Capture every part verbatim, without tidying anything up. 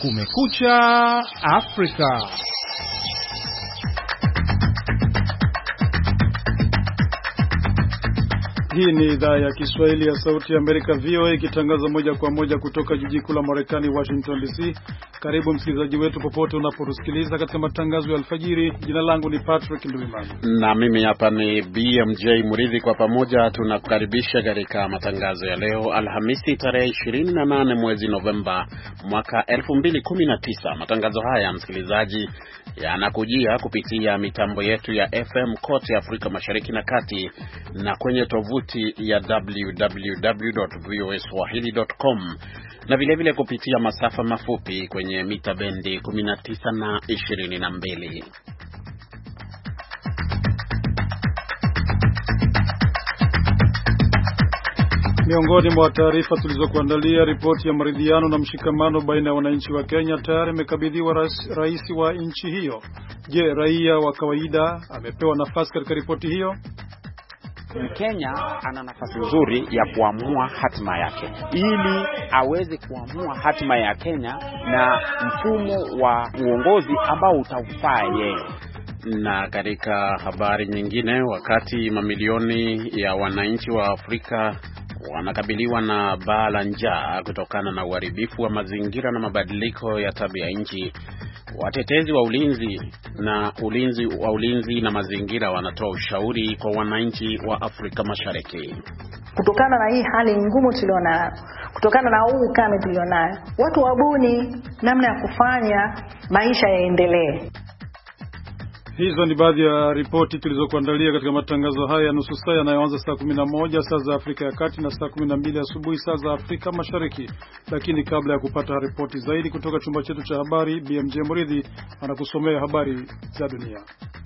Kumekucha Afrika. Hii ni idhaa ya Kiswahili ya Sauti ya Amerika V O A ikitangaza moja kwa moja kutoka jiji kuu la Marekani Washington D C. Karibu msikilizaji wetu popote unapotusikiliza katika matangazo ya alfajiri. Jina langu ni Patrick Ndwimana. Na mimi hapa ni B M J Muridhi, kwa pamoja tunakukaribisha katika matangazo ya leo Alhamisi tarehe ishirini na nane mwezi Novemba mwaka elfu mbili kumi na tisa. Matangazo haya msikilizaji yanakujia kupitia mitambo yetu ya F M kote Afrika Mashariki na Kati na kwenye tovuti ya w w w dot v o a swahili dot com na vile vile kupitia masafa mafupi kwenye mita bendi kumi na tisa na ishirini na mbili. Miongoni mwa taarifa tulizokuandalia, ripoti ya maridhiano na mshikamano baina ya wananchi wa Kenya tayari imekabidhiwa rais, rais wa nchi hiyo. Je, raia wa kawaida amepewa nafasi katika ripoti hiyo? Mkenya ana nafasi nzuri ya kuamua hatima yake, ili aweze kuamua hatima ya Kenya na mfumo wa uongozi ambao utamfaa yeye. Na katika habari nyingine, wakati mamilioni ya wananchi wa Afrika wanakabiliwa na baa la njaa kutokana na uharibifu wa mazingira na mabadiliko ya tabia nchi, watetezi wa ulinzi na ulinzi wa ulinzi na mazingira wanatoa ushauri kwa wananchi wa Afrika Mashariki. Kutokana na hii hali ngumu tulionayo, kutokana na huu ukame tulionayo, watu wabuni namna ya kufanya maisha yaendelee. Hizo ni baadhi ya ripoti tulizokuandalia katika matangazo haya nusu saa yanayoanza saa kumi na moja saa za Afrika ya Kati na saa kumi na mbili asubuhi saa za Afrika Mashariki. Lakini kabla ya kupata ripoti zaidi kutoka chumba chetu cha habari, B M J Muridhi anakusomea habari za dunia.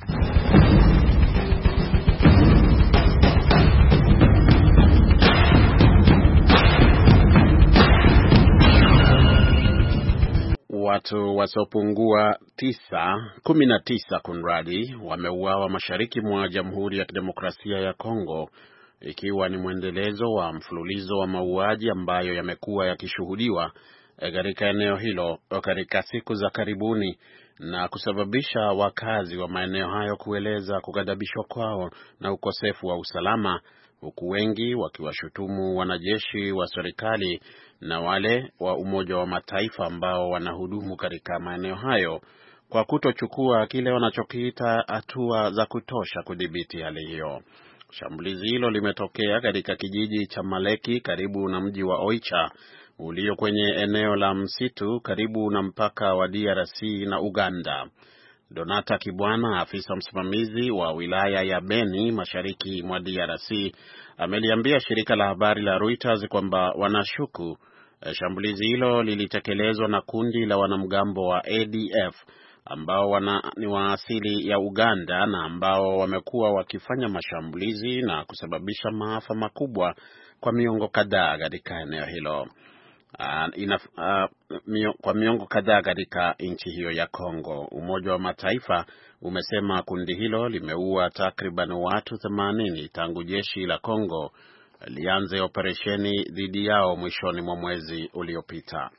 Watu wasiopungua tisa, kumi na tisa kunradi, wameuawa mashariki mwa Jamhuri ya Kidemokrasia ya Kongo, ikiwa ni mwendelezo wa mfululizo wa mauaji ambayo yamekuwa yakishuhudiwa katika eneo hilo katika siku za karibuni na kusababisha wakazi wa maeneo hayo kueleza kughadhabishwa kwao na ukosefu wa usalama, huku wengi wakiwashutumu wanajeshi wa serikali na wale wa Umoja wa Mataifa ambao wanahudumu katika maeneo hayo kwa kutochukua kile wanachokiita hatua za kutosha kudhibiti hali hiyo. Shambulizi hilo limetokea katika kijiji cha Maleki karibu na mji wa Oicha ulio kwenye eneo la msitu karibu na mpaka wa D R C na Uganda. Donata Kibwana, afisa msimamizi wa wilaya ya Beni mashariki mwa D R C, ameliambia shirika la habari la Reuters kwamba wanashuku shambulizi hilo lilitekelezwa na kundi la wanamgambo wa A D F ambao wana, ni wa asili ya Uganda na ambao wamekuwa wakifanya mashambulizi na kusababisha maafa makubwa kwa miongo kadhaa katika eneo hilo. Uh, ina, uh, mio, kwa miongo kadhaa katika nchi hiyo ya Kongo. Umoja wa Mataifa umesema kundi hilo limeua takriban watu themanini tangu jeshi la Kongo lianze operesheni dhidi yao mwishoni mwa mwezi uliopita.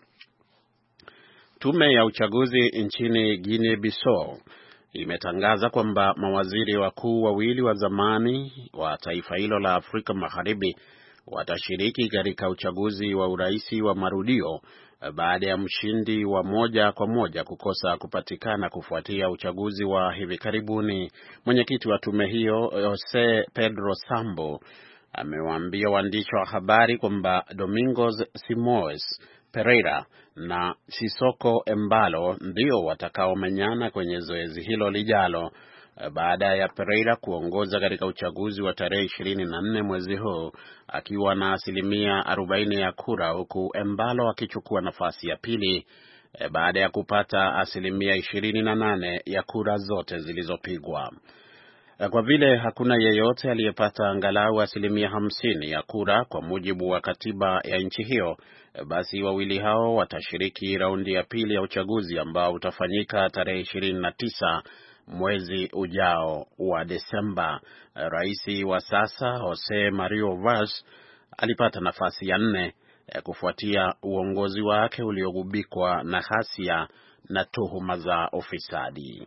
Tume ya uchaguzi nchini Guinea-Bissau imetangaza kwamba mawaziri wakuu wawili wa zamani wa taifa hilo la Afrika Magharibi watashiriki katika uchaguzi wa uraisi wa marudio baada ya mshindi wa moja kwa moja kukosa kupatikana kufuatia uchaguzi wa hivi karibuni. Mwenyekiti wa tume hiyo, Jose Pedro Sambo, amewaambia waandishi wa habari kwamba Domingos Simoes Pereira na Sisoko Embalo ndio watakaomenyana kwenye zoezi hilo lijalo, baada ya Pereira kuongoza katika uchaguzi wa tarehe ishirini na nne mwezi huu akiwa na asilimia arobaini ya kura, huku Embalo akichukua nafasi ya pili baada ya kupata asilimia ishirini na nane ya kura zote zilizopigwa. Kwa vile hakuna yeyote aliyepata angalau asilimia hamsini ya kura kwa mujibu wa katiba ya nchi hiyo, basi wawili hao watashiriki raundi ya pili ya uchaguzi ambao utafanyika tarehe ishirini na tisa mwezi ujao wa Desemba. Rais wa sasa Jose Mario Vaz alipata nafasi ya nne eh, kufuatia uongozi wake uliogubikwa na ghasia na tuhuma za ufisadi.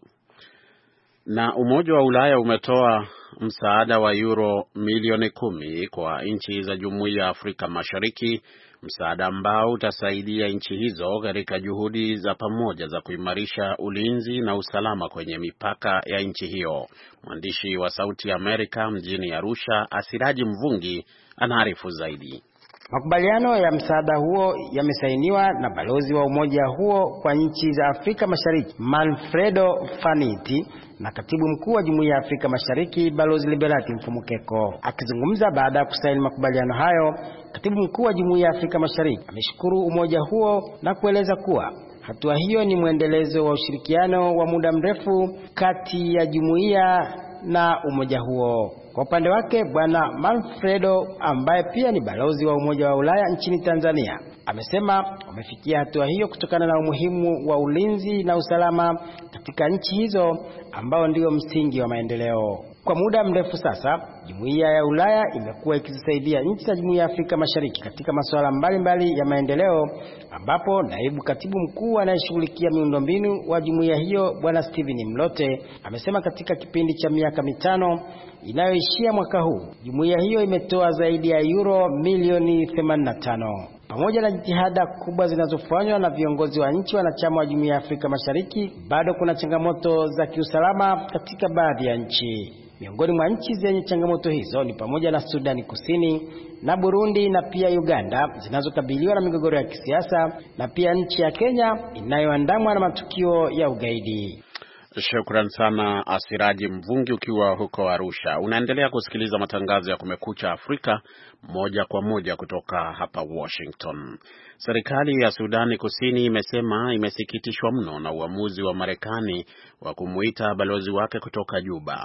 Na Umoja wa Ulaya umetoa msaada wa euro milioni kumi kwa nchi za Jumuiya ya Afrika Mashariki, msaada ambao utasaidia nchi hizo katika juhudi za pamoja za kuimarisha ulinzi na usalama kwenye mipaka ya nchi hiyo. Mwandishi wa Sauti ya Amerika mjini Arusha, Asiraji Mvungi, anaarifu zaidi. Makubaliano ya msaada huo yamesainiwa na balozi wa umoja huo kwa nchi za Afrika Mashariki, Manfredo Faniti, na katibu mkuu wa Jumuiya ya Afrika Mashariki, Balozi Liberati Mfumukeko. Akizungumza baada ya kusaini makubaliano hayo, katibu mkuu wa Jumuiya ya Afrika Mashariki ameshukuru umoja huo na kueleza kuwa hatua hiyo ni mwendelezo wa ushirikiano wa muda mrefu kati ya jumuiya na umoja huo. Kwa upande wake, Bwana Manfredo, ambaye pia ni balozi wa Umoja wa Ulaya nchini Tanzania, amesema wamefikia hatua hiyo kutokana na umuhimu wa ulinzi na usalama katika nchi hizo ambao ndio msingi wa maendeleo. Kwa muda mrefu sasa, Jumuiya ya Ulaya imekuwa ikisaidia nchi za Jumuiya ya Afrika Mashariki katika masuala mbalimbali ya maendeleo, ambapo naibu katibu mkuu anayeshughulikia miundombinu wa jumuiya hiyo, Bwana Steven Mlote, amesema katika kipindi cha miaka mitano inayoishia mwaka huu, jumuiya hiyo imetoa zaidi ya euro milioni themanini na tano. Pamoja na jitihada kubwa zinazofanywa na viongozi wa nchi wanachama wa Jumuiya ya Afrika Mashariki, bado kuna changamoto za kiusalama katika baadhi ya nchi. Miongoni mwa nchi zenye changamoto hizo ni pamoja na Sudani Kusini na Burundi na pia Uganda, zinazokabiliwa na migogoro ya kisiasa, na pia nchi ya Kenya inayoandamwa na matukio ya ugaidi. Shukran sana Asiraji Mvungi ukiwa huko Arusha. Unaendelea kusikiliza matangazo ya Kumekucha Afrika moja kwa moja kutoka hapa Washington. Serikali ya Sudani Kusini imesema imesikitishwa mno na uamuzi wa Marekani wa kumuita balozi wake kutoka Juba.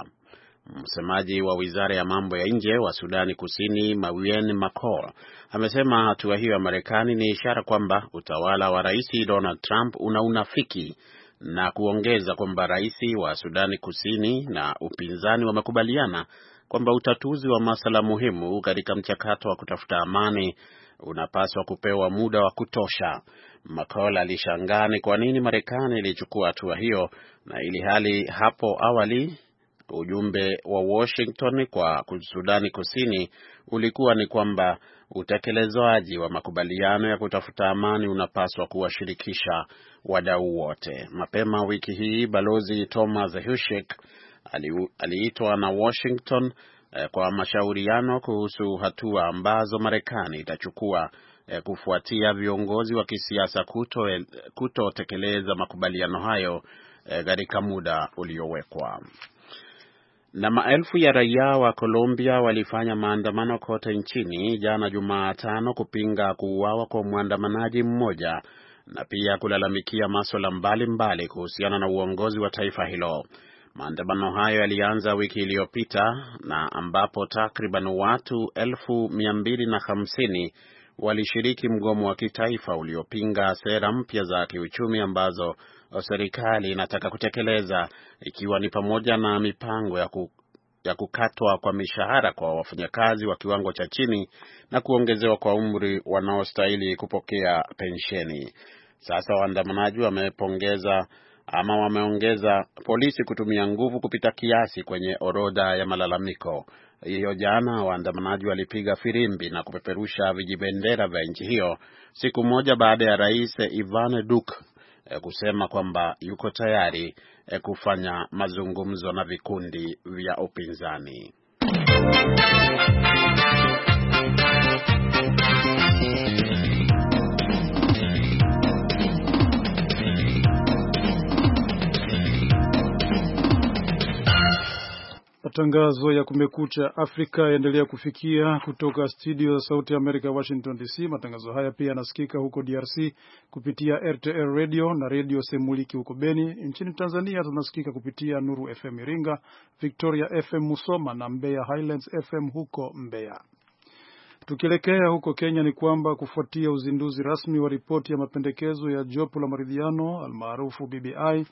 Msemaji wa Wizara ya Mambo ya Nje wa Sudani Kusini, Mawien Makor, amesema hatua hiyo ya Marekani ni ishara kwamba utawala wa Rais Donald Trump una unafiki, na kuongeza kwamba rais wa Sudani Kusini na upinzani wamekubaliana kwamba utatuzi wa masuala muhimu katika mchakato wa kutafuta amani unapaswa kupewa muda wa kutosha. Makol alishangaa ni kwa nini Marekani ilichukua hatua hiyo, na ili hali hapo awali ujumbe wa Washington kwa Sudani Kusini ulikuwa ni kwamba utekelezaji wa makubaliano ya kutafuta amani unapaswa kuwashirikisha wadau wote. Mapema wiki hii, Balozi Thomas Hushek aliitwa na Washington eh, kwa mashauriano kuhusu hatua ambazo Marekani itachukua eh, kufuatia viongozi wa kisiasa kuto kutotekeleza makubaliano hayo katika eh, muda uliowekwa. Na maelfu ya raia wa Colombia walifanya maandamano kote nchini jana Jumatano kupinga kuuawa kwa mwandamanaji mmoja na pia kulalamikia masuala mbalimbali kuhusiana na uongozi wa taifa hilo. Maandamano hayo yalianza wiki iliyopita na ambapo takriban watu elfu mia mbili na hamsini walishiriki mgomo wa kitaifa uliopinga sera mpya za kiuchumi ambazo serikali inataka kutekeleza, ikiwa ni pamoja na mipango ya, ku, ya kukatwa kwa mishahara kwa wafanyakazi wa kiwango cha chini na kuongezewa kwa umri wanaostahili kupokea pensheni. Sasa waandamanaji wamepongeza ama wameongeza polisi kutumia nguvu kupita kiasi kwenye orodha ya malalamiko. Hiyo jana waandamanaji walipiga firimbi na kupeperusha vijibendera vya nchi hiyo siku moja baada ya Rais Ivan Duque kusema kwamba yuko tayari kufanya mazungumzo na vikundi vya upinzani. Matangazo ya Kumekucha Afrika yaendelea kufikia kutoka studio za Sauti ya Amerika Washington D C. Matangazo haya pia yanasikika huko D R C kupitia R T L Radio na Radio Semuliki huko Beni. Nchini Tanzania tunasikika kupitia Nuru F M Iringa, Victoria F M Musoma na Mbeya Highlands F M huko Mbeya. Tukielekea huko Kenya ni kwamba kufuatia uzinduzi rasmi wa ripoti ya mapendekezo ya jopo la maridhiano almaarufu B B I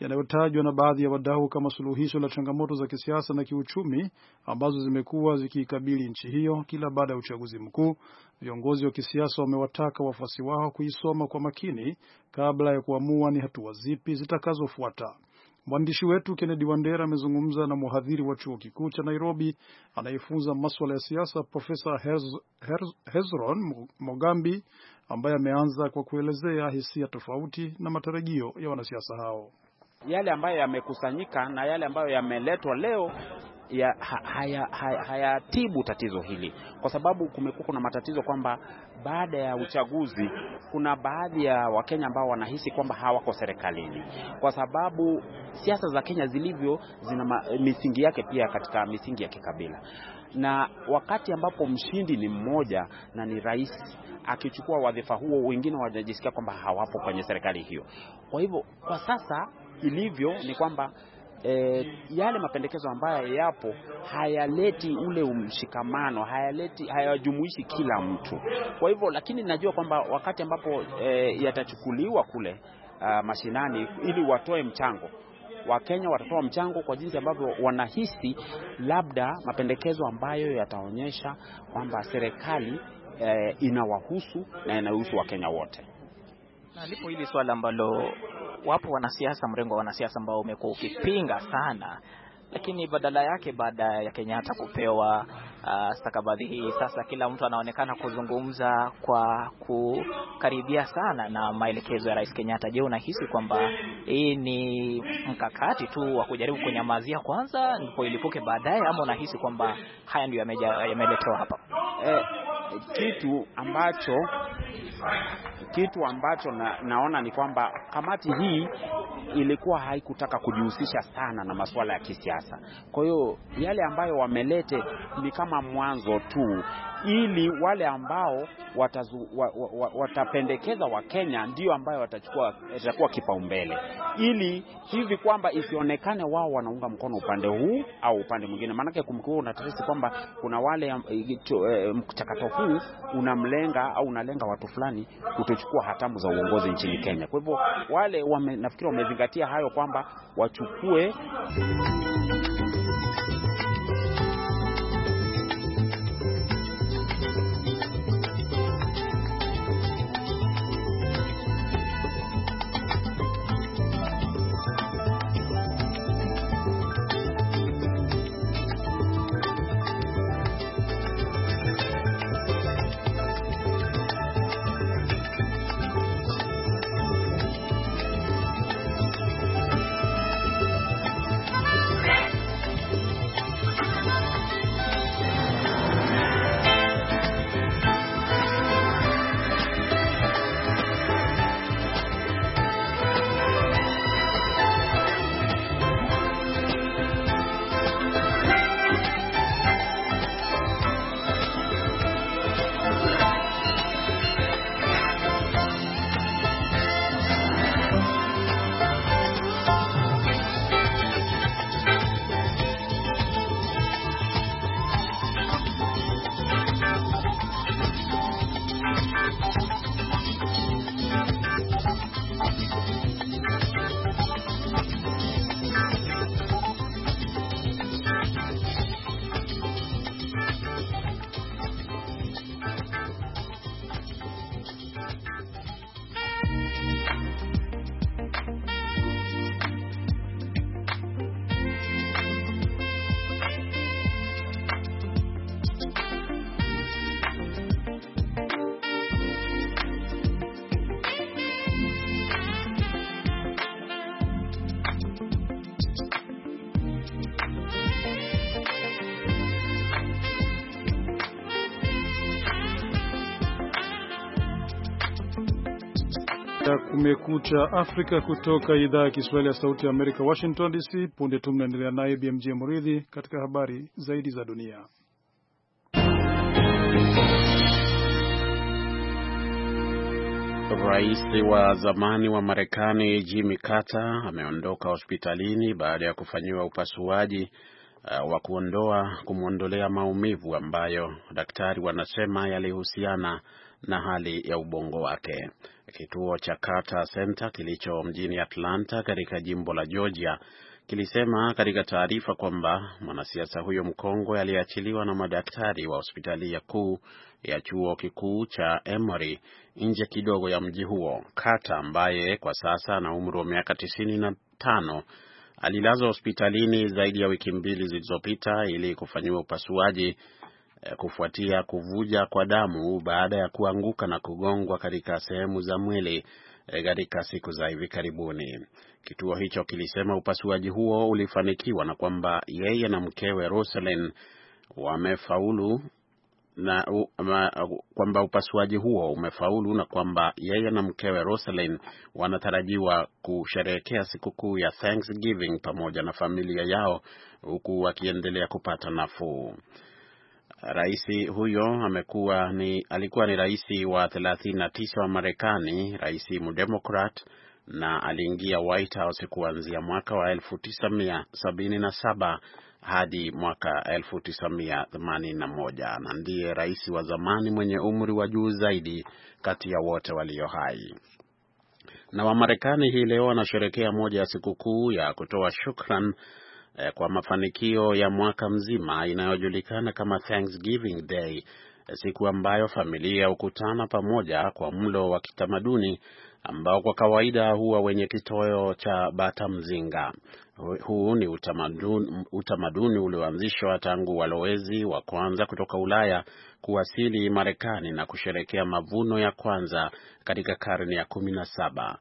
yanayotajwa na baadhi ya wadau kama suluhisho la changamoto za kisiasa na kiuchumi ambazo zimekuwa zikiikabili nchi hiyo kila baada ya uchaguzi mkuu. Viongozi wa kisiasa wamewataka wafuasi wao kuisoma kwa makini kabla ya kuamua ni hatua zipi zitakazofuata. Mwandishi wetu Kennedy Wandera amezungumza na mhadhiri wa chuo kikuu cha Nairobi anayefunza masuala ya siasa, Profesa Hez, Hez, Hezron Mogambi, ambaye ameanza kwa kuelezea hisia tofauti na matarajio ya wanasiasa hao. Yale ambayo yamekusanyika na yale ambayo yameletwa leo ya hayatibu haya, haya tatizo hili, kwa sababu kumekuwa kuna matatizo kwamba baada ya uchaguzi kuna baadhi ya Wakenya ambao wanahisi kwamba hawako serikalini, kwa sababu siasa za Kenya zilivyo zina misingi yake pia katika misingi ya kikabila, na wakati ambapo mshindi ni mmoja na ni rais akichukua wadhifa huo, wengine wanajisikia kwamba hawapo kwenye serikali hiyo. Kwa hivyo kwa sasa ilivyo ni kwamba E, yale mapendekezo ambayo yapo hayaleti ule mshikamano, hayaleti hayajumuishi kila mtu. Kwa hivyo lakini najua kwamba wakati ambapo e, yatachukuliwa kule uh, mashinani ili watoe mchango, Wakenya watatoa mchango kwa jinsi ambavyo wanahisi labda mapendekezo ambayo yataonyesha kwamba serikali e, inawahusu na inahusu Wakenya wote. Na lipo hili swala ambalo wapo wanasiasa, mrengo wa wanasiasa ambao umekuwa ukipinga sana, lakini badala yake baada ya Kenyatta kupewa uh, stakabadhi hii, sasa kila mtu anaonekana kuzungumza kwa kukaribia sana na maelekezo ya Rais Kenyatta. Je, unahisi kwamba hii ni mkakati tu wa kujaribu kunyamazia kwanza ndipo ilipuke baadaye, ama unahisi kwamba haya ndio yameletewa hapa? Eh, kitu ambacho kitu ambacho na, naona ni kwamba kamati hii ilikuwa haikutaka kujihusisha sana na masuala ya kisiasa. Kwa hiyo yale ambayo wamelete ni kama mwanzo tu, ili wale ambao watazu, wa, wa, wa, watapendekeza wa Kenya ndio ambayo watachukua itakuwa kipaumbele, ili hivi kwamba isionekane wao wanaunga mkono upande huu au upande mwingine. Maana kumekuwa unatarisi kwamba kuna wale mchakato huu unamlenga au unalenga watu fulani kutochukua hatamu za uongozi nchini Kenya. Kwa hivyo wale wame, nafikiri wamezingatia hayo kwamba wachukue Kumekucha Afrika kutoka idhaa ya Kiswahili ya Sauti ya Amerika, Washington D C. Punde tu mnaendelea naye B M J Muridhi katika habari zaidi za dunia. Rais wa zamani wa Marekani Jimmy Carter ameondoka hospitalini baada ya kufanyiwa upasuaji uh, wa kuondoa kumuondolea maumivu ambayo daktari wanasema yalihusiana na hali ya ubongo wake. Kituo cha Carter Center kilicho mjini Atlanta katika jimbo la Georgia kilisema katika taarifa kwamba mwanasiasa huyo mkongwe aliachiliwa na madaktari wa hospitali ya kuu ya chuo kikuu cha Emory nje kidogo ya mji huo. Carter, ambaye kwa sasa ana umri wa miaka tisini na tano, alilazwa hospitalini zaidi ya wiki mbili zilizopita ili kufanyiwa upasuaji kufuatia kuvuja kwa damu baada ya kuanguka na kugongwa katika sehemu za mwili katika siku za hivi karibuni. Kituo hicho kilisema upasuaji huo ulifanikiwa na kwamba yeye na mkewe Rosalind wamefaulu na uh, kwamba upasuaji huo umefaulu na kwamba yeye na mkewe Rosalind wanatarajiwa kusherehekea sikukuu ya Thanksgiving pamoja na familia yao huku wakiendelea kupata nafuu. Rais huyo amekuwa ni alikuwa ni rais wa thelathini na tisa wa Marekani, rais mdemokrat, na aliingia White House kuanzia mwaka wa elfu tisa mia sabini na saba hadi mwaka elfu tisa mia themanini na moja, na ndiye rais wa zamani mwenye umri wa juu zaidi kati ya wote walio hai. Na Wamarekani hii leo wanasherehekea moja ya sikukuu ya kutoa shukran kwa mafanikio ya mwaka mzima inayojulikana kama Thanksgiving Day, siku ambayo familia hukutana pamoja kwa mlo wa kitamaduni ambao kwa kawaida huwa wenye kitoweo cha bata mzinga. Huu ni utamaduni, utamaduni ulioanzishwa tangu walowezi wa kwanza kutoka Ulaya kuwasili Marekani na kusherehekea mavuno ya kwanza katika karne ya kumi na saba.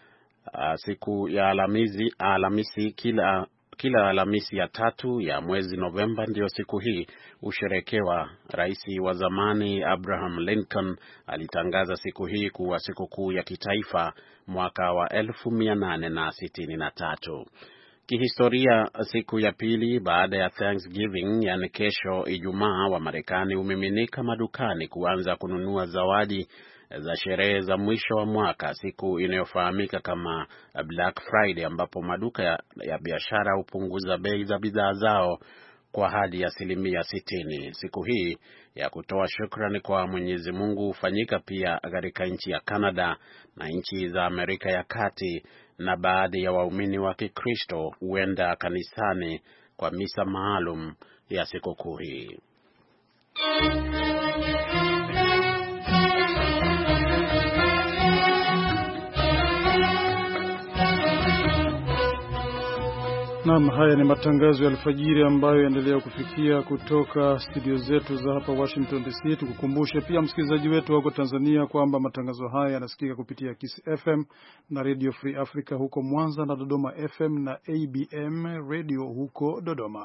Siku ya Alhamisi, Alhamisi kila Kila Alhamisi ya tatu ya mwezi Novemba ndio siku hii usherekewa. Rais wa zamani Abraham Lincoln alitangaza siku hii kuwa sikukuu ya kitaifa mwaka wa elfu mia nane na sitini na tatu. Kihistoria, siku ya pili baada ya Thanksgiving, yani kesho Ijumaa, wa Marekani umiminika madukani kuanza kununua zawadi za sherehe za mwisho wa mwaka, siku inayofahamika kama Black Friday, ambapo maduka ya, ya biashara hupunguza bei za bidhaa zao kwa hadi asilimia sitini. Siku hii ya kutoa shukrani kwa Mwenyezi Mungu hufanyika pia katika nchi ya Canada na nchi za Amerika ya Kati, na baadhi ya waumini wa Kikristo huenda kanisani kwa misa maalum ya sikukuu hii. Naam, haya ni matangazo ya alfajiri ambayo yanaendelea kufikia kutoka studio zetu za hapa Washington D C. Tukukumbushe pia msikilizaji wetu wako Tanzania kwamba matangazo haya yanasikika kupitia Kiss F M na Radio Free Africa huko Mwanza na Dodoma F M na A B M Radio huko Dodoma.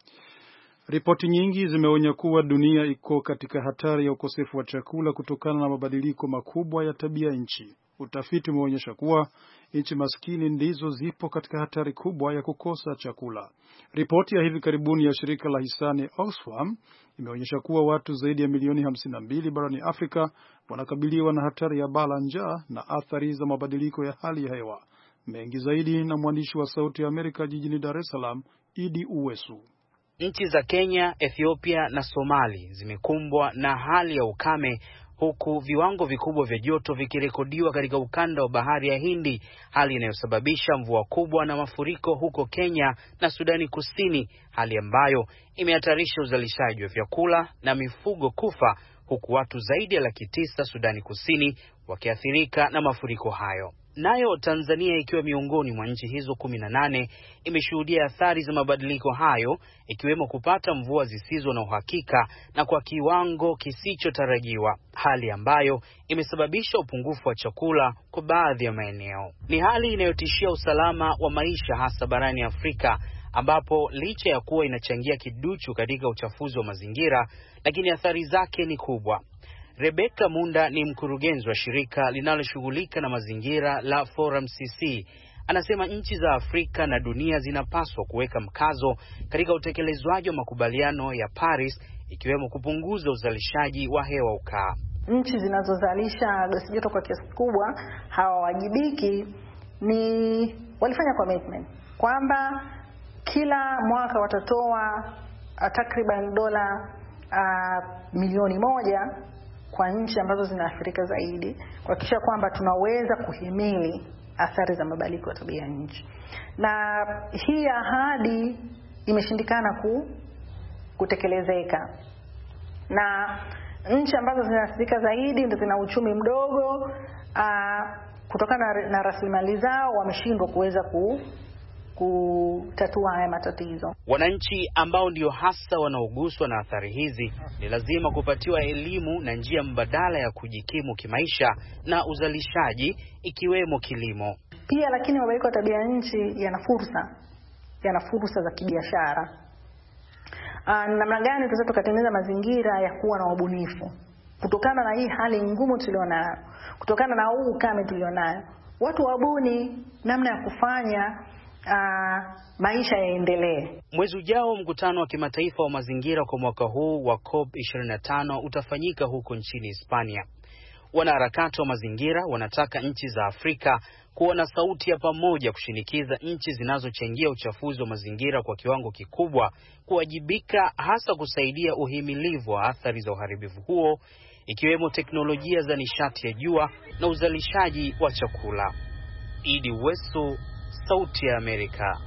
Ripoti nyingi zimeonya kuwa dunia iko katika hatari ya ukosefu wa chakula kutokana na mabadiliko makubwa ya tabia nchi. Utafiti umeonyesha kuwa nchi maskini ndizo zipo katika hatari kubwa ya kukosa chakula. Ripoti ya hivi karibuni ya shirika la hisani Oxfam imeonyesha kuwa watu zaidi ya milioni hamsini na mbili barani Afrika wanakabiliwa na hatari ya baa la njaa na athari za mabadiliko ya hali ya hewa. Mengi zaidi na mwandishi wa Sauti ya Amerika jijini Dar es Salaam, Idi Uwesu. Nchi za Kenya, Ethiopia na Somali zimekumbwa na hali ya ukame, huku viwango vikubwa vya joto vikirekodiwa katika ukanda wa bahari ya Hindi, hali inayosababisha mvua kubwa na mafuriko huko Kenya na Sudani Kusini, hali ambayo imehatarisha uzalishaji wa vyakula na mifugo kufa, huku watu zaidi ya laki tisa Sudani Kusini wakiathirika na mafuriko hayo. Nayo Tanzania, ikiwa miongoni mwa nchi hizo kumi na nane, imeshuhudia athari za mabadiliko hayo, ikiwemo kupata mvua zisizo na uhakika na kwa kiwango kisichotarajiwa, hali ambayo imesababisha upungufu wa chakula kwa baadhi ya maeneo. Ni hali inayotishia usalama wa maisha hasa barani Afrika, ambapo licha ya kuwa inachangia kiduchu katika uchafuzi wa mazingira, lakini athari zake ni kubwa. Rebecca Munda ni mkurugenzi wa shirika linaloshughulika na mazingira la Forum C C. Anasema nchi za Afrika na dunia zinapaswa kuweka mkazo katika utekelezwaji wa makubaliano ya Paris, ikiwemo kupunguza uzalishaji wa hewa ukaa. Nchi zinazozalisha gesi joto kwa kiasi kikubwa hawawajibiki, ni walifanya commitment kwamba kila mwaka watatoa takriban dola uh, milioni moja kwa nchi ambazo zinaathirika zaidi kuhakikisha kwamba tunaweza kuhimili athari za mabadiliko ya tabia nchi. Na hii ahadi imeshindikana ku, kutekelezeka. Na nchi ambazo zinaathirika zaidi ndio zina uchumi mdogo, uh, kutokana na, na rasilimali zao wameshindwa kuweza ku kutatua haya matatizo. Wananchi ambao ndio hasa wanaoguswa na athari hizi ni lazima kupatiwa elimu na njia mbadala ya kujikimu kimaisha na uzalishaji ikiwemo kilimo. Pia lakini mabadiliko ya tabia nchi yana fursa, yana fursa za kibiashara. Ah, namna gani tunaweza tukatengeneza mazingira ya kuwa na ubunifu? Kutokana na hii hali ngumu tulionayo, kutokana na huu ukame tulionayo, watu wabuni namna ya kufanya Uh, maisha yaendelee. Mwezi ujao mkutano wa kimataifa wa mazingira kwa mwaka huu wa COP ishirini na tano utafanyika huko nchini Hispania. Wanaharakati wa mazingira wanataka nchi za Afrika kuwa na sauti ya pamoja kushinikiza nchi zinazochangia uchafuzi wa mazingira kwa kiwango kikubwa kuwajibika, hasa kusaidia uhimilivu wa athari za uharibifu huo, ikiwemo teknolojia za nishati ya jua na uzalishaji wa chakula. Idi Wesu, Sauti ya Amerika.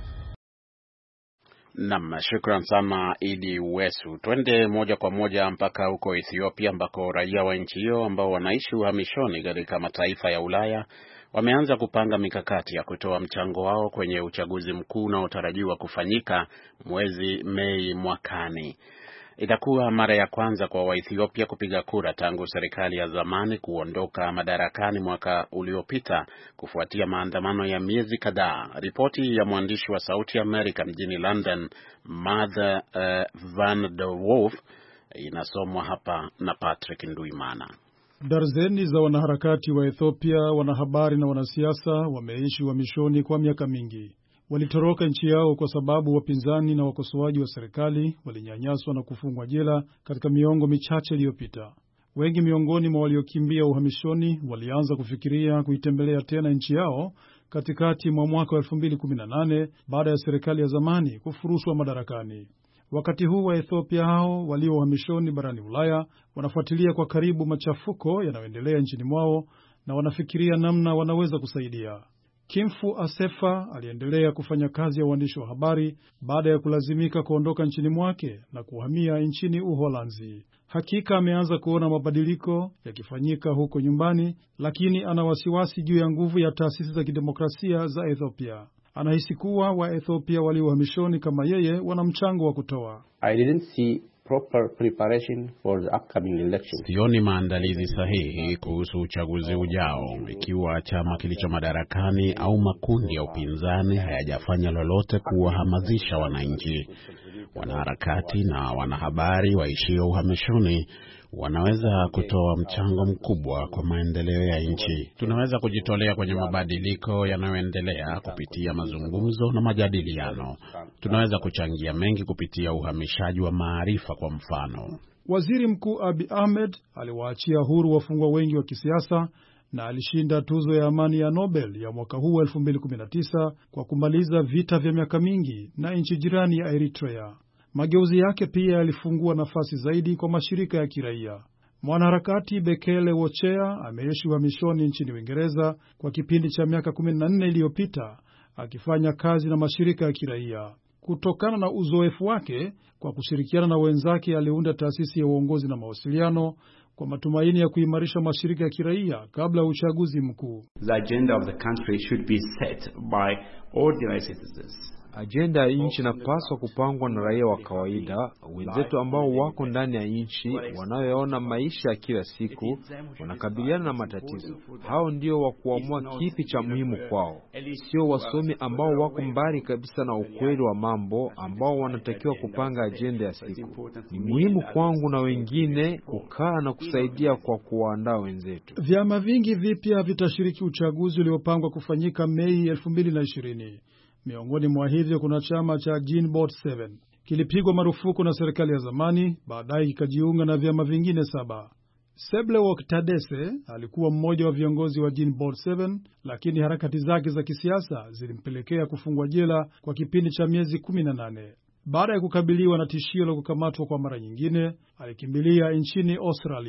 Naam, shukran sana Idi Wesu. Twende moja kwa moja mpaka huko Ethiopia ambako raia wa nchi hiyo ambao wanaishi uhamishoni katika mataifa ya Ulaya wameanza kupanga mikakati ya kutoa mchango wao kwenye uchaguzi mkuu unaotarajiwa kufanyika mwezi Mei mwakani. Itakuwa mara ya kwanza kwa Waethiopia kupiga kura tangu serikali ya zamani kuondoka madarakani mwaka uliopita kufuatia maandamano ya miezi kadhaa. Ripoti ya mwandishi wa Sauti ya Amerika mjini London, Martha uh, Van der Wolf, inasomwa hapa na Patrick Nduimana. Darzeni za wanaharakati wa Ethiopia, wanahabari na wanasiasa wameishi uhamishoni kwa miaka mingi. Walitoroka nchi yao kwa sababu wapinzani na wakosoaji wa serikali walinyanyaswa na kufungwa jela katika miongo michache iliyopita. Wengi miongoni mwa waliokimbia uhamishoni walianza kufikiria kuitembelea tena nchi yao katikati mwa mwaka wa elfu mbili kumi na nane baada ya serikali ya zamani kufurushwa madarakani. Wakati huu wa Ethiopia hao walio uhamishoni barani Ulaya wanafuatilia kwa karibu machafuko yanayoendelea nchini mwao na wanafikiria namna wanaweza kusaidia. Kimfu Asefa aliendelea kufanya kazi ya uandishi wa habari baada ya kulazimika kuondoka nchini mwake na kuhamia nchini Uholanzi. Hakika ameanza kuona mabadiliko yakifanyika huko nyumbani, lakini ana wasiwasi juu ya nguvu ya taasisi za kidemokrasia za Ethiopia. Anahisi kuwa wa Ethiopia walio uhamishoni kama yeye wana mchango wa kutoa. I didn't see proper preparation for the upcoming election. Sioni maandalizi sahihi kuhusu uchaguzi ujao, ikiwa chama kilicho madarakani au makundi ya upinzani hayajafanya lolote kuwahamasisha wananchi. Wanaharakati na wanahabari waishio uhamishoni wanaweza kutoa mchango mkubwa kwa maendeleo ya nchi. Tunaweza kujitolea kwenye mabadiliko yanayoendelea kupitia mazungumzo na majadiliano. Tunaweza kuchangia mengi kupitia uhamishaji wa maarifa kwa mfano. Waziri Mkuu Abiy Ahmed aliwaachia huru wafungwa wengi wa kisiasa na alishinda tuzo ya amani ya Nobel ya mwaka huu elfu mbili kumi na tisa kwa kumaliza vita vya miaka mingi na nchi jirani ya Eritrea. Mageuzi yake pia yalifungua nafasi zaidi kwa mashirika ya kiraia. Mwanaharakati Bekele Wochea ameishi uhamishoni nchini Uingereza kwa kipindi cha miaka kumi na nne iliyopita akifanya kazi na mashirika ya kiraia. Kutokana na uzoefu wake, kwa kushirikiana na wenzake aliunda taasisi ya uongozi na mawasiliano kwa matumaini ya kuimarisha mashirika ya kiraia kabla ya uchaguzi mkuu. The agenda of the country should be set by ordinary citizens. Ajenda ya nchi inapaswa kupangwa na raia wa kawaida, wenzetu ambao wako ndani ya nchi, wanaoona maisha ya kila siku, wanakabiliana na matatizo. Hao ndio wa kuamua kipi cha muhimu kwao, sio wasomi ambao wako mbali kabisa na ukweli wa mambo, ambao wanatakiwa kupanga ajenda ya siku. Ni muhimu kwangu na wengine kukaa na kusaidia kwa kuwaandaa wenzetu. Vyama vingi vipya vitashiriki uchaguzi uliopangwa kufanyika Mei elfu mbili na ishirini. Miongoni mwa hivyo kuna chama cha Jinbot saba. Kilipigwa marufuku na serikali ya zamani, baadaye kikajiunga na vyama vingine saba. Seblewok Tadesse alikuwa mmoja wa viongozi wa Jinbot saba, lakini harakati zake za kisiasa zilimpelekea kufungwa jela kwa kipindi cha miezi kumi na nane. Baada ya kukabiliwa na tishio la kukamatwa kwa mara nyingine, alikimbilia nchini Australia.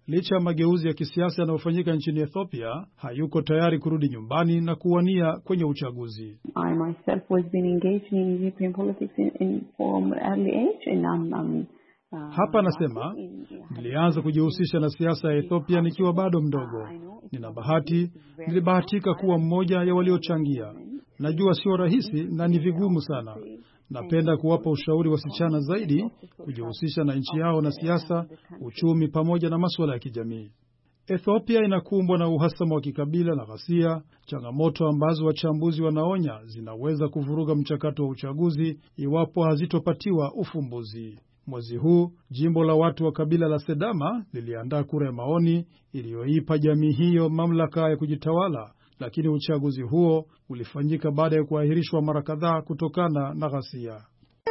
Licha ya mageuzi ya kisiasa yanayofanyika nchini Ethiopia, hayuko tayari kurudi nyumbani na kuwania kwenye uchaguzi. I myself was been engaged in European politics in, in from early age and I'm, I'm uh, hapa anasema, nilianza kujihusisha na siasa ya Ethiopia nikiwa bado mdogo. Nina bahati, nilibahatika kuwa mmoja ya waliochangia. Najua sio rahisi na ni vigumu sana. Napenda kuwapa ushauri wasichana zaidi kujihusisha na nchi yao na siasa, uchumi pamoja na masuala ya kijamii. Ethiopia inakumbwa na uhasama wa kikabila na ghasia, changamoto ambazo wachambuzi wanaonya zinaweza kuvuruga mchakato wa uchaguzi iwapo hazitopatiwa ufumbuzi. Mwezi huu, jimbo la watu wa kabila la Sedama liliandaa kura ya maoni iliyoipa jamii hiyo mamlaka ya kujitawala, lakini uchaguzi huo ulifanyika baada ya kuahirishwa mara kadhaa kutokana na ghasia.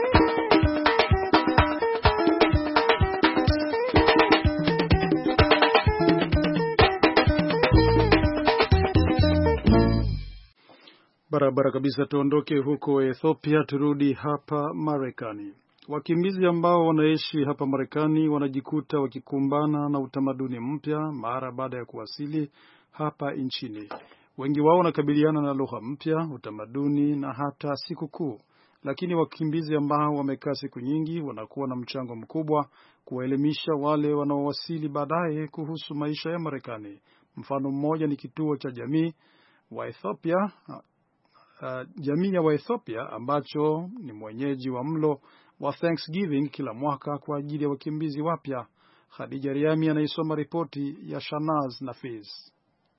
Barabara kabisa, tuondoke huko Ethiopia turudi hapa Marekani. Wakimbizi ambao wanaishi hapa Marekani wanajikuta wakikumbana na utamaduni mpya mara baada ya kuwasili hapa nchini. Wengi wao wanakabiliana na lugha mpya, utamaduni na hata sikukuu. Lakini wakimbizi ambao wamekaa siku nyingi wanakuwa na mchango mkubwa kuwaelimisha wale wanaowasili baadaye kuhusu maisha ya Marekani. Mfano mmoja ni kituo cha jamii wa Ethiopia, uh, jamii ya Waethiopia ambacho ni mwenyeji wa mlo wa Thanksgiving kila mwaka kwa ajili ya wakimbizi wapya. Khadija Riami anaisoma ripoti ya Shanaz Nafis.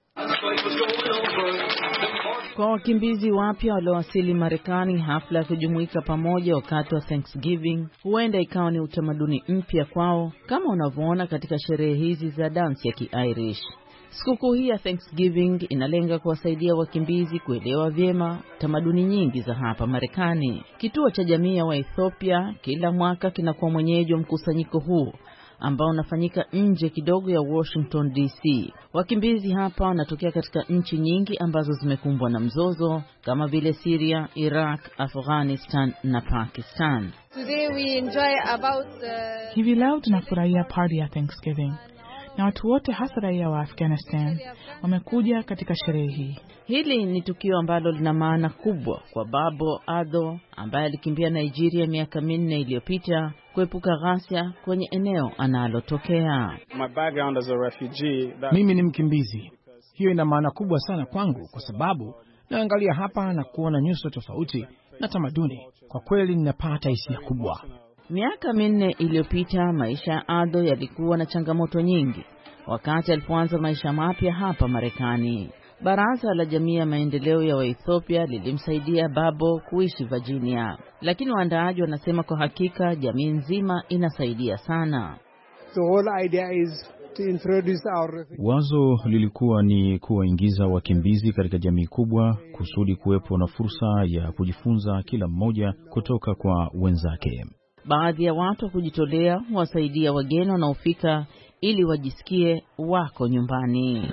Kwa wakimbizi wapya waliowasili Marekani, hafla ya kujumuika pamoja wakati wa Thanksgiving huenda ikawa ni utamaduni mpya kwao, kama unavyoona katika sherehe hizi za dansi ya Ki-Irish. Sikukuu hii ya Thanksgiving inalenga kuwasaidia wakimbizi kuelewa vyema tamaduni nyingi za hapa Marekani. Kituo cha jamii ya Waethiopia kila mwaka kinakuwa mwenyeji wa mkusanyiko huu ambao unafanyika nje kidogo ya Washington D C. Wakimbizi hapa wanatokea katika nchi nyingi ambazo zimekumbwa na mzozo kama vile Syria, Iraq, Afghanistan na Pakistan. Today we enjoy about uh... Hivi leo tunafurahia party ya Thanksgiving. Na watu wote hasa raia wa Afghanistan wamekuja katika sherehe hii. Hili ni tukio ambalo lina maana kubwa kwa Babo Ado ambaye alikimbia Nigeria miaka minne iliyopita kuepuka ghasia kwenye eneo analotokea. That... Mimi ni mkimbizi. Hiyo ina maana kubwa sana kwangu kwa sababu naangalia hapa na kuona nyuso tofauti na tamaduni. Kwa kweli ninapata hisia kubwa. Miaka minne iliyopita maisha ya Ado yalikuwa na changamoto nyingi wakati alipoanza maisha mapya hapa Marekani. Baraza la Jamii ya Maendeleo ya Waethiopia lilimsaidia Babo kuishi Virginia, lakini waandaaji wanasema kwa hakika jamii nzima inasaidia sana. The whole idea is to introduce our... Wazo lilikuwa ni kuwaingiza wakimbizi katika jamii kubwa kusudi kuwepo na fursa ya kujifunza kila mmoja kutoka kwa wenzake. Baadhi ya watu wa kujitolea huwasaidia wageni wanaofika ili wajisikie wako nyumbani.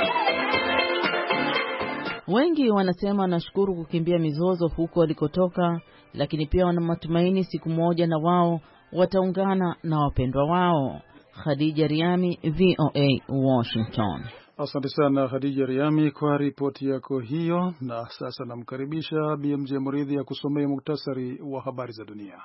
Wengi wanasema wanashukuru kukimbia mizozo huko walikotoka, lakini pia wana matumaini siku moja na wao wataungana na wapendwa wao. Khadija Riami, V O A, Washington. Asante sana Khadija Riami kwa ripoti yako hiyo, na sasa namkaribisha B M J Muridhi ya kusomea muktasari wa habari za dunia.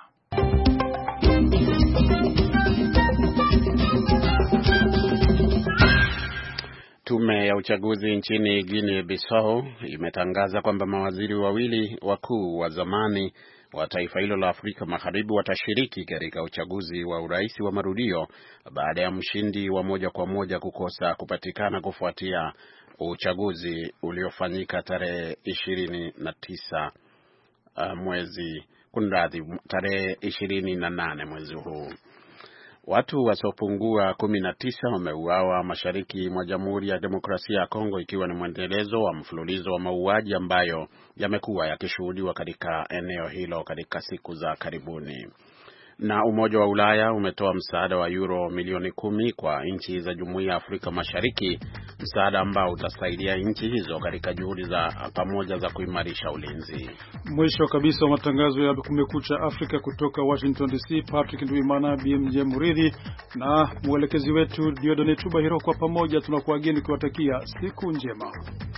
Tume ya uchaguzi nchini Guinea Bissau imetangaza kwamba mawaziri wawili wakuu wa zamani wa taifa hilo la Afrika Magharibi watashiriki katika uchaguzi wa urais wa marudio baada ya mshindi wa moja kwa moja kukosa kupatikana kufuatia uchaguzi uliofanyika tarehe ishirini na tisa uh, mwezi kunradhi tarehe ishirini na nane mwezi huu. Watu wasiopungua kumi na tisa wameuawa mashariki mwa Jamhuri ya Demokrasia ya Kongo, ikiwa ni mwendelezo wa mfululizo wa mauaji ambayo yamekuwa yakishuhudiwa katika eneo hilo katika siku za karibuni. Na Umoja wa Ulaya umetoa msaada wa euro milioni kumi kwa nchi za Jumuiya ya Afrika Mashariki, msaada ambao utasaidia nchi hizo katika juhudi za pamoja za kuimarisha ulinzi. Mwisho kabisa wa matangazo ya Kumekucha Afrika kutoka Washington D C, Patrick Ndwimana, B M J Muridhi na mwelekezi wetu Diodone Chubahiro, kwa pamoja tunakuageni kuwatakia siku njema.